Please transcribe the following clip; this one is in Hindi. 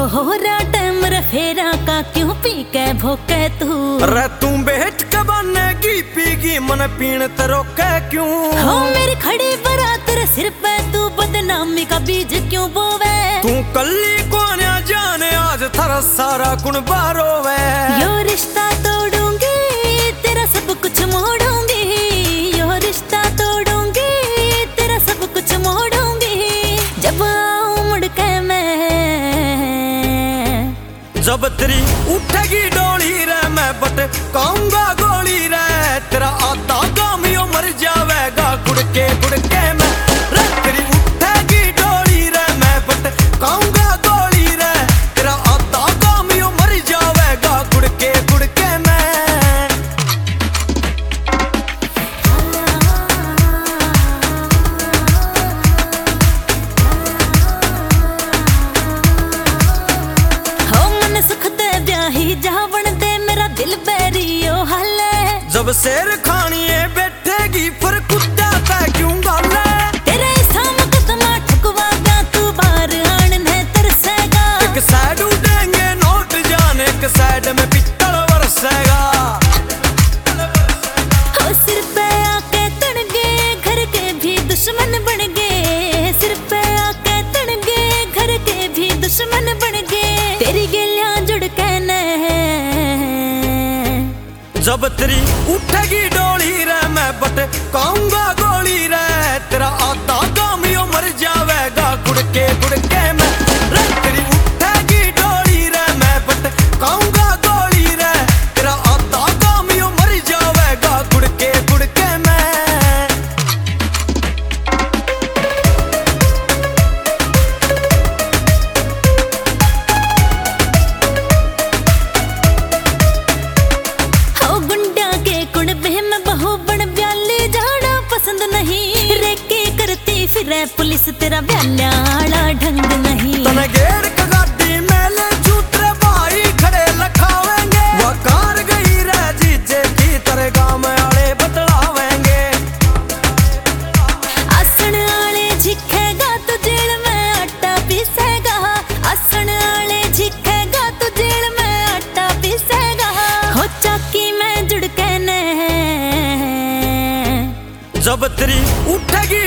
हो रहा टाइम रे फेरा का क्यों पी के भोके तू रे तू बैठ के बनेगी पीगी मन पीण ते रोके क्यों हो मेरी खड़ी बारात रे सिर पे तू बदनामी का बीज क्यों बोवे तू कल्ली को न जाने आज थारा सारा गुण बारोवे यो रिश्ता तोड़ूंगी तेरा सब कुछ मोड़ूंगी यो रिश्ता तोड़ूंगी तेरा सब कुछ मोड़ूंगी जब आऊं मुड़ के मैं जब तेरी उठेगी डोली रे मैं बट कहूंगा गोली रे तेरा आधा गामियों मर जावेगा गुड़के मैं रे तेरी उठेगी डोली रे मैं बट कहूंगा गोली रे तेरा आधा गामियों मर जावेगा गुड़के मैं सुख दे ब्याही जावण दे मेरा दिल बैरियो हाले जब शेर खानिए बैठेगी फिर कुत्ता तै क्यों गाले तेरे साम कदमा ठुकवागा तू बाहर आने तरसेगा एक साइड उड़ेंगे नोट जाने एक साइड में पित्तल बरसेगा हो सिर पे आके तड़ गए घर के भी दुश्मन बन गए सिर पे आके तड़ गए घर के भी दुश्मन बन गए तेरी गिलियां जुड़ के ने जब तेरी उठेगी डोली रे मैं बट कहूंगा गोली रे तेरा आधा गामियों मर जावेगा गुड़के मैं रे तेरी उठेगी डोली रे मैं बट कहूंगा गोली रे तेरा आधा गामियों मर जावेगा गुड़के मैं फिरे पुलिस तेरा ब्याला ढंग नहीं तने गेर का गाड़ी मेले चूतरे भाई खड़े लखावेंगे वकार गई रे जीजे की तेरे गांव में आले बतलावेंगे आसन आले झिकेगा तो जेल में आटा पीसेगा आसन आले झिकेगा तो जेल में आटा पीसेगा हो चाकी में जुड़ के ने जब तेरी उठेगी